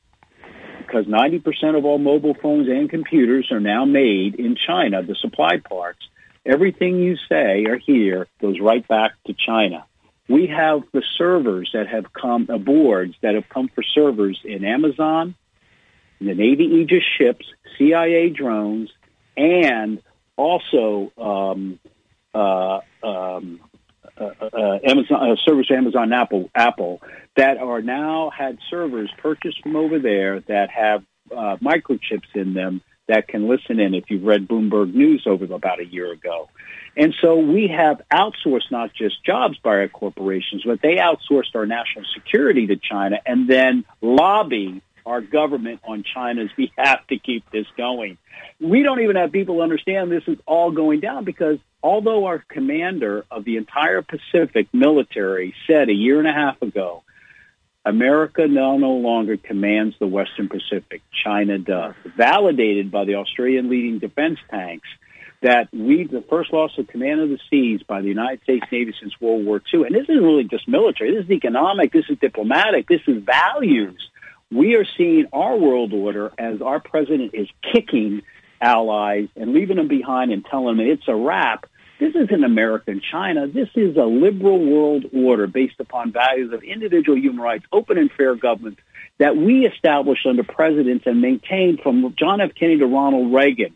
because ninety percent of all mobile phones and computers are now made in China, the supply parts, everything you say or hear goes right back to China. We have the servers that have come, uh, boards that have come for servers in Amazon, in the Navy Aegis ships, C I A drones, and also um, uh, um, uh, uh, Amazon uh, servers to Amazon, Apple, Apple that are now had servers purchased from over there that have uh, microchips in them that can listen in. If you've read Bloomberg News over about a year ago, and so we have outsourced not just jobs by our corporations, but they outsourced our national security to China and then lobby our government on China's behalf to keep this going. We don't even have people understand this is all going down because although our commander of the entire Pacific military said a year and a half ago, America now no longer commands the Western Pacific, China does, validated by the Australian leading defense tanks, that we, the first loss of command of the seas by the United States Navy since World War Two, and this isn't really just military, this is economic, this is diplomatic, this is values. We are seeing our world order as our president is kicking allies and leaving them behind and telling them it's a wrap. This isn't America and China. This is a liberal world order based upon values of individual human rights, open and fair government that we established under presidents and maintained from John F. Kennedy to Ronald Reagan.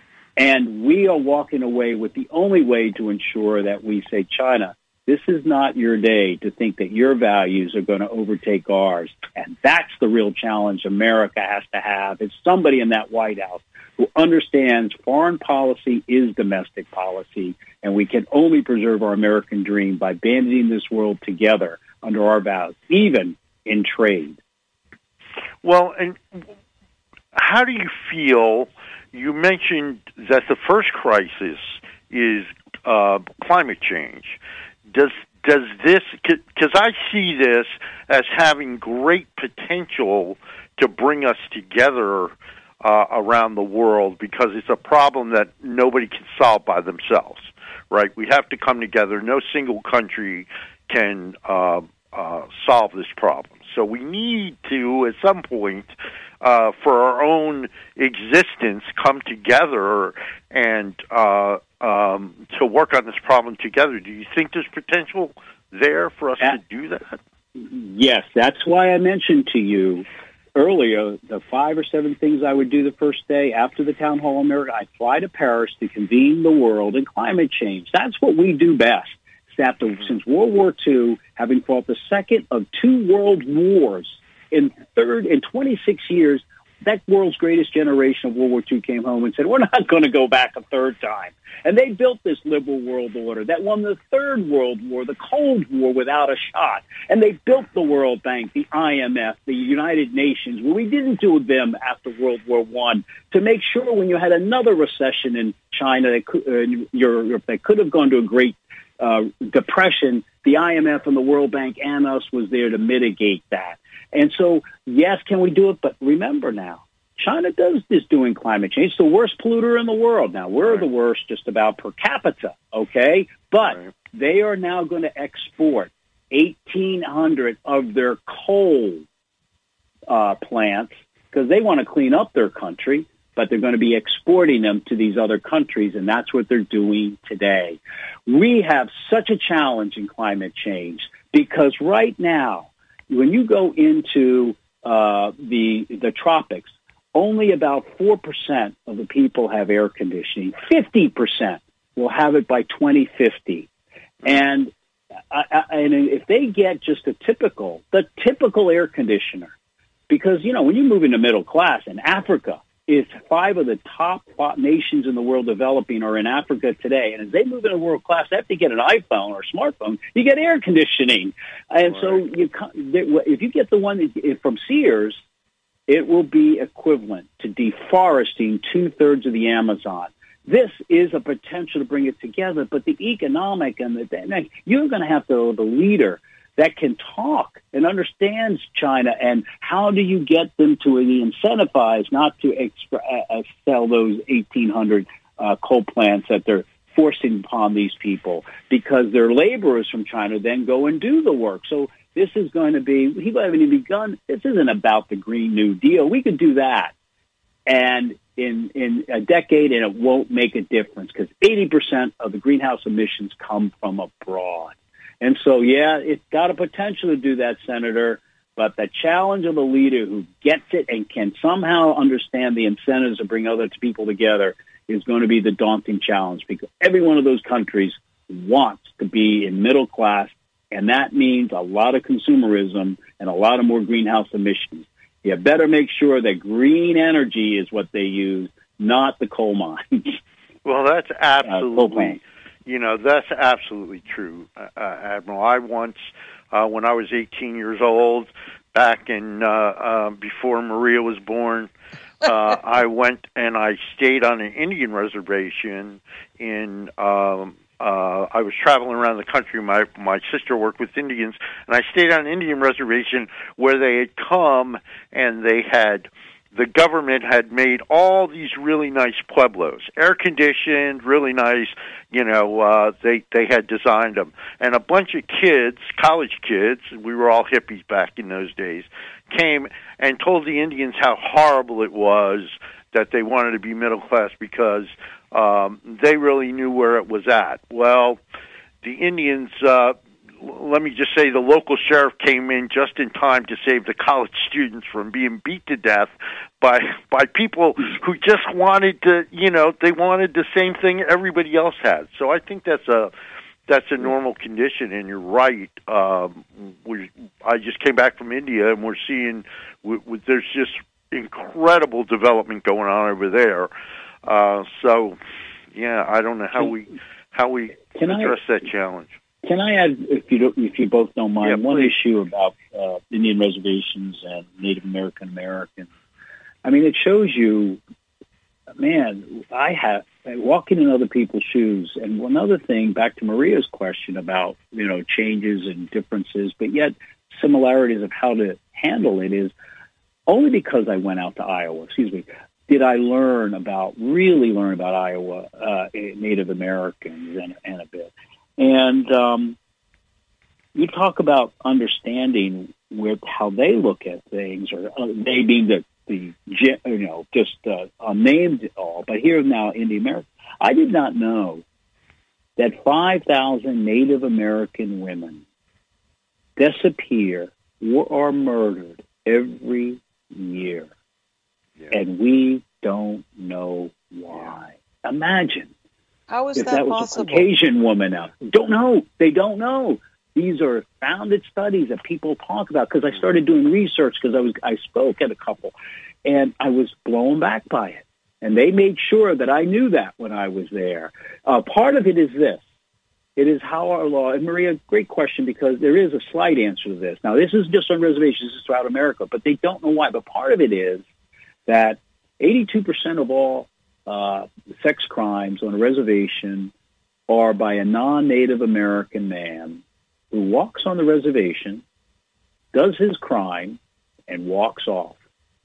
And we are walking away with the only way to ensure that we say, China, this is not your day to think that your values are going to overtake ours. And that's the real challenge America has to have. It's somebody in that White House who understands foreign policy is domestic policy, and we can only preserve our American dream by banding this world together under our vows, even in trade. Well, and how do you feel? You mentioned that the first crisis is uh, climate change. Does does this, because I see this as having great potential to bring us together uh, around the world, because it's a problem that nobody can solve by themselves, right? We have to come together. No single country can uh, uh, solve this problem. So we need to, at some point, uh, for our own existence, come together and uh, um, to work on this problem together. Do you think there's potential there for us to do that? Yes, that's why I mentioned to you earlier the five or seven things I would do the first day after the Town Hall in America. I'd fly to Paris to convene the world in climate change. That's what we do best. After, since World War Two, having fought the second of two world wars in third in twenty-six years, that world's greatest generation of World War Two came home and said, we're not going to go back a third time. And they built this liberal world order that won the Third World War, the Cold War, without a shot. And they built the World Bank, the I M F, the United Nations, where we didn't do them after World War One, to make sure when you had another recession in China, that could, uh, in Europe, that could have gone to a great uh, depression, the I M F and the World Bank and us was there to mitigate that. And so, yes, can we do it? But remember now, China does is doing climate change. It's the worst polluter in the world. Now, we're right. the worst just about per capita, okay? But right. they are now going to export eighteen hundred of their coal uh, plants because they want to clean up their country, but they're going to be exporting them to these other countries, and that's what they're doing today. We have such a challenge in climate change because right now, when you go into uh, the the tropics, only about four percent of the people have air conditioning. fifty percent will have it by twenty fifty. And, I, I, and if they get just a typical, the typical air conditioner, because, you know, when you move into middle class in Africa, it's five of the top nations in the world developing are in Africa today. And as they move into world class, they have to get an iPhone or a smartphone. You get air conditioning. And right. so you, if you get the one from Sears, it will be equivalent to deforesting two-thirds of the Amazon. This is a potential to bring it together, but the economic and the you're going to have to the leader that can talk and understands China, and how do you get them to be incentivized not to extra, uh, sell those eighteen hundred uh, coal plants that they're forcing upon these people, because their laborers from China then go and do the work. So this is going to be, people haven't even begun, this isn't about the Green New Deal. We could do that. And in, in a decade, and it won't make a difference because eighty percent of the greenhouse emissions come from abroad. And so, yeah, it's got a potential to do that, Senator, but the challenge of a leader who gets it and can somehow understand the incentives to bring other people together is going to be the daunting challenge, because every one of those countries wants to be in middle class, and that means a lot of consumerism and a lot of more greenhouse emissions. You better make sure that green energy is what they use, not the coal mines. Well, that's absolutely, uh, you know, that's absolutely true, uh, Admiral. I once, uh, when I was eighteen years old, back in uh, uh, before Maria was born, uh, I went and I stayed on an Indian reservation in. Um, Uh, I was traveling around the country. My my sister worked with Indians, and I stayed on an Indian reservation where they had come and they had, the government had made all these really nice pueblos, air conditioned, really nice. You know, uh, they they had designed them, and a bunch of kids, college kids, we were all hippies back in those days, came and told the Indians how horrible it was that they wanted to be middle class because um, they really knew where it was at. Well, the Indians, uh, let me just say, the local sheriff came in just in time to save the college students from being beat to death by by people who just wanted to, you know, they wanted the same thing everybody else had. So I think that's a that's a normal condition, and you're right. Um, we, I just came back from India, and we're seeing we, we, there's just incredible development going on over there. Uh, so, yeah, I don't know how we how we can address I, that challenge. Can I add, if you don't, if you both don't mind, yeah, one please. issue about uh, Indian reservations and Native American Americans? I mean, it shows you, man, I have walking in other people's shoes. And one other thing, back to Maria's question about, you know, changes and differences, but yet similarities of how to handle it, is only because I went out to Iowa, excuse me, did I learn about, really learn about Iowa, uh, Native Americans and, and a bit. And um, you talk about understanding where how they look at things, or uh, they being the the you know just uh, unnamed all. But here now, Indian American, I did not know that five thousand Native American women disappear or are murdered every year, Yeah. and we don't know why. Imagine How is if that, that was possible? a Caucasian woman out. Don't know. They don't know. These are founded studies that people talk about, because I started doing research because I was I spoke at a couple, and I was blown back by it. And they made sure that I knew that when I was there. Uh, part of it is this. It is how our law, and Maria, great question, because there is a slight answer to this. Now, this is just on reservations, this is throughout America, but they don't know why. But part of it is that eighty-two percent of all uh, sex crimes on a reservation are by a non-Native American man who walks on the reservation, does his crime, and walks off.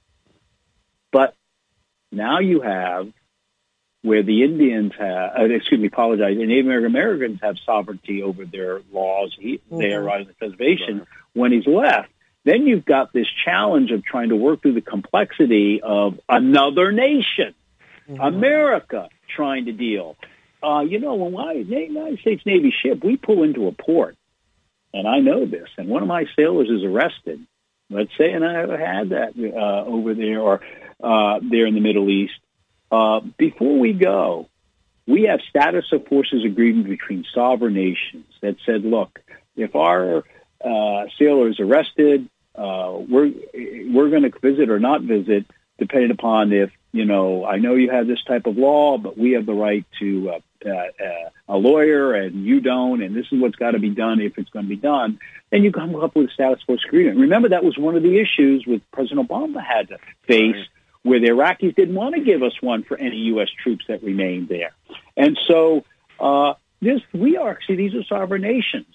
But now you have where the Indians have, uh, excuse me, apologize, the Native American Americans have sovereignty over their laws. He, mm-hmm. They arrive on the reservation right. when he's left. Then you've got this challenge of trying to work through the complexity of another nation, mm-hmm. America, trying to deal. Uh, you know, when I, the United States Navy ship, we pull into a port, and I know this, and one of my sailors is arrested. Let's say, and I had that uh, over there or uh, there in the Middle East. Uh, before we go, we have status of forces agreement between sovereign nations that said, look, if our uh, sailor is arrested, uh, we're we're going to visit or not visit, depending upon if, you know, I know you have this type of law, but we have the right to uh, uh, uh, a lawyer and you don't, and this is what's got to be done if it's going to be done. Then you come up with a status force agreement. Remember, that was one of the issues with President Obama had to face, right. where the Iraqis didn't want to give us one for any U S troops that remained there. And so uh, this, we are, see, these are sovereign nations.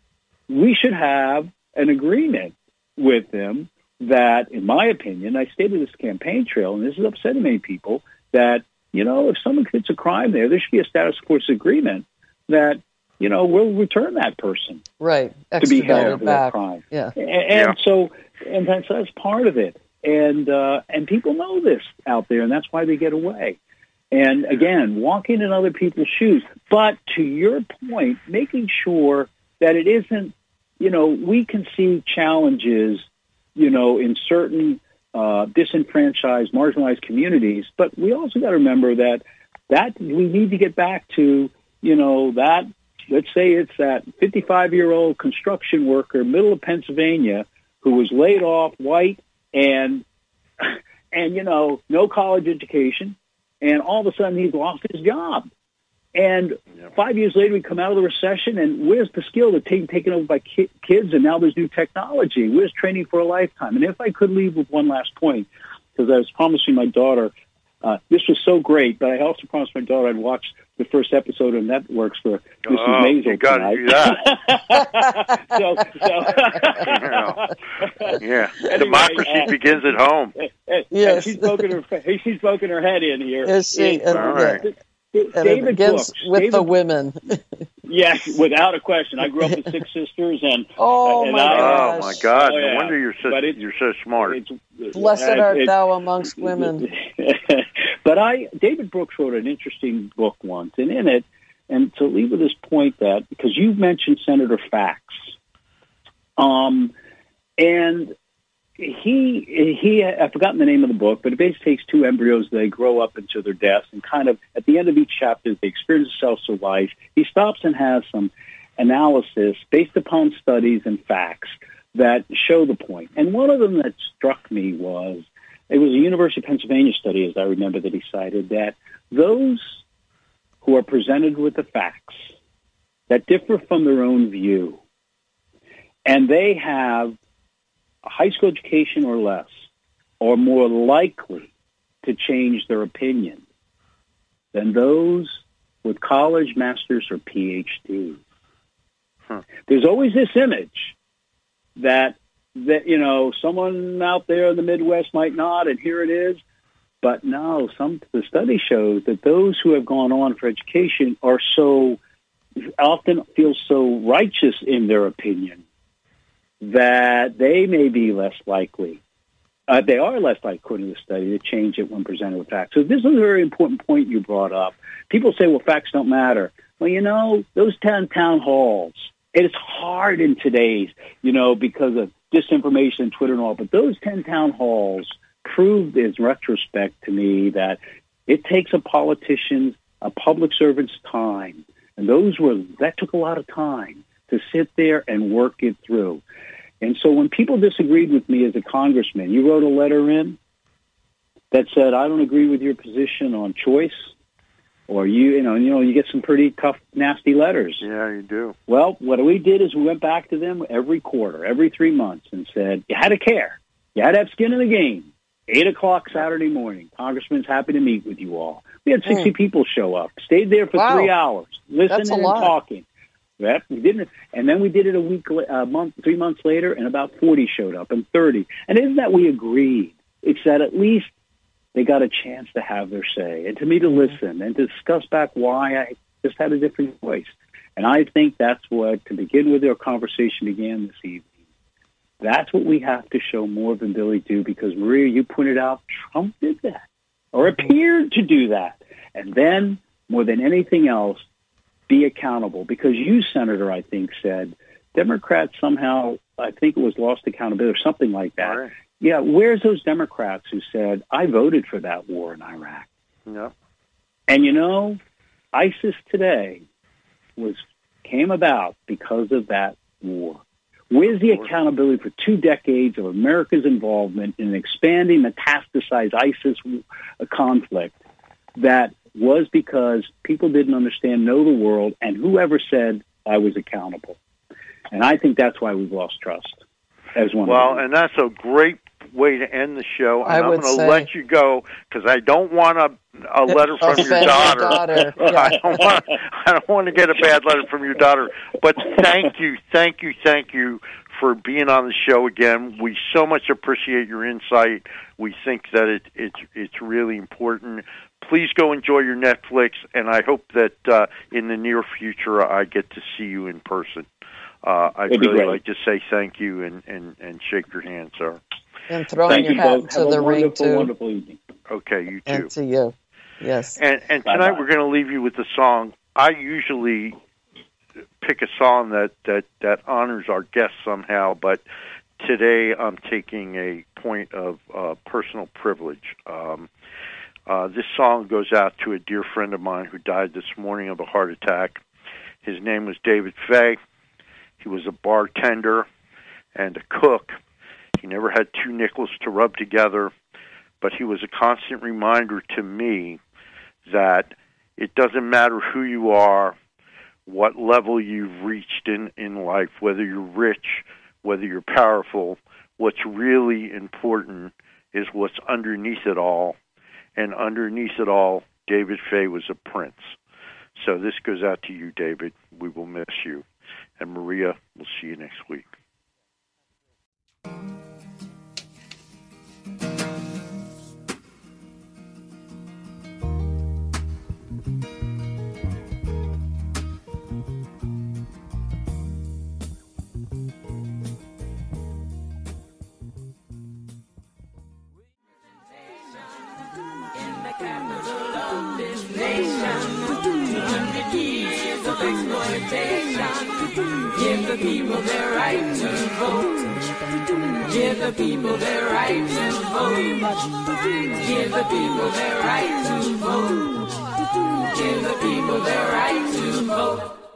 We should have an agreement with them that, in my opinion, I stated this campaign trail, and this is upsetting many people, that, you know, if someone commits a crime there, there should be a status force agreement that, you know, we'll return that person. Right. To be held for back. that crime. Yeah. And, and yeah. so, and that's, that's part of it. And uh, and people know this out there, and that's why they get away. And again, walking in other people's shoes. But to your point, making sure that it isn't, you know, we can see challenges, you know, in certain uh, disenfranchised, marginalized communities. But we also got to remember that that we need to get back to, you know, that, let's say it's that fifty-five-year-old construction worker, middle of Pennsylvania, who was laid off, white, and, and you know, no college education, and all of a sudden he's lost his job. And yep. five years later, we come out of the recession, and where's the skill that's taken, taken over by ki- kids, and now there's new technology? Where's training for a lifetime? And if I could leave with one last point, because I was promising my daughter, uh, this was so great, but I also promised my daughter I'd watch the first episode of Networks for Missus Oh, Maisel you got to do that. so, so yeah, anyway, democracy uh, begins at home. Yes, she's poking her she's poking her head in here. Yes, she. Uh, All right. D- and David it begins Brooks, with David, the women. Yes, without a question. I grew up with six sisters, and oh and my I, gosh! Oh my God! Oh, yeah. No wonder you're so it, you're so smart. Blessed uh, art it, thou amongst women. But I, David Brooks wrote an interesting book once, and in it, and to leave with this point that because you mentioned Senator Fax, um, and he he I've forgotten the name of the book, but it basically takes two embryos. They grow up into their deaths, and kind of at the end of each chapter, they experience a celestial life. He stops and has some analysis based upon studies and facts that show the point. And one of them that struck me was it was a University of Pennsylvania study, as I remember, that he cited that those who are presented with the facts that differ from their own view, and they have a high school education or less, are more likely to change their opinion than those with college, master's, or P H D. Huh. There's always this image that, that, you know, someone out there in the Midwest might not, and here it is. But no, some the study shows that those who have gone on for education are so often feel so righteous in their opinion that they may be less likely. Uh, they are less likely, according to the study, to change it when presented with facts. So this is a very important point you brought up. People say, well, facts don't matter. Well, you know, those ten town halls, it is hard in today's, you know, because of disinformation and Twitter and all, but those ten town halls proved in retrospect to me that it takes a politician's, a public servant's time. And those were, that took a lot of time to sit there and work it through. And so when people disagreed with me as a congressman, you wrote a letter in that said, I don't agree with your position on choice, or you, you know, you know, you get some pretty tough, nasty letters. Yeah, you do. Well, what we did is we went back to them every quarter, every three months, and said, you had to care. You had to have skin in the game. Eight o'clock Saturday morning. Congressman's happy to meet with you all. We had sixty mm. people show up, stayed there for wow. three hours, listening and talking. Yep, we didn't, and then we did it a week, a month, three months later, and about forty showed up, and thirty. And it isn't that we agreed; it's that at least they got a chance to have their say, and to me to listen and to discuss back why I just had a different voice. And I think that's what, to begin with, our conversation began this evening. That's what we have to show more than Billy do, because Maria, you pointed out, Trump did that, or appeared to do that, and then more than anything else, be accountable, because you, Senator, I think, said Democrats somehow, I think it was lost accountability or something like that. Right. Yeah, where's those Democrats who said, I voted for that war in Iraq? Yeah. And, you know, ISIS today was came about because of that war. Where's the accountability for two decades of America's involvement in an expanding, metastasized ISIS conflict that was because people didn't understand, know the world, and whoever said I was accountable. And I think that's why we've lost trust as one. Well, and that's a great way to end the show. And I I'm would going to say, let you go because I don't want a, a letter from your daughter. daughter. Yeah. I don't want. I don't want to get a bad letter from your daughter. But thank you, thank you, thank you for being on the show again. We so much appreciate your insight. We think that it, it's it's really important. Please go enjoy your Netflix, and I hope that uh, in the near future I get to see you in person. Uh, I'd It'd really like to say thank you and, and, and shake your hand, sir. And throwing Thank your you hat both. into Have the a ring, wonderful, too. wonderful evening. Okay, you too. And to you. Yes. And, and tonight Bye-bye. we're going to leave you with a song. I usually pick a song that, that, that honors our guests somehow, but today I'm taking a point of uh, personal privilege. Um, uh, this song goes out to a dear friend of mine who died this morning of a heart attack. His name was David Fay. He was a bartender and a cook. He never had two nickels to rub together, but he was a constant reminder to me that it doesn't matter who you are, what level you've reached in, in life, whether you're rich, whether you're powerful. What's really important is what's underneath it all. And underneath it all, David Fay was a prince. So this goes out to you, David. We will miss you. And Maria, we'll see you next week. Give the people their right to vote. Give the people their right to vote. Give the people their right to vote. Give the people their right to vote.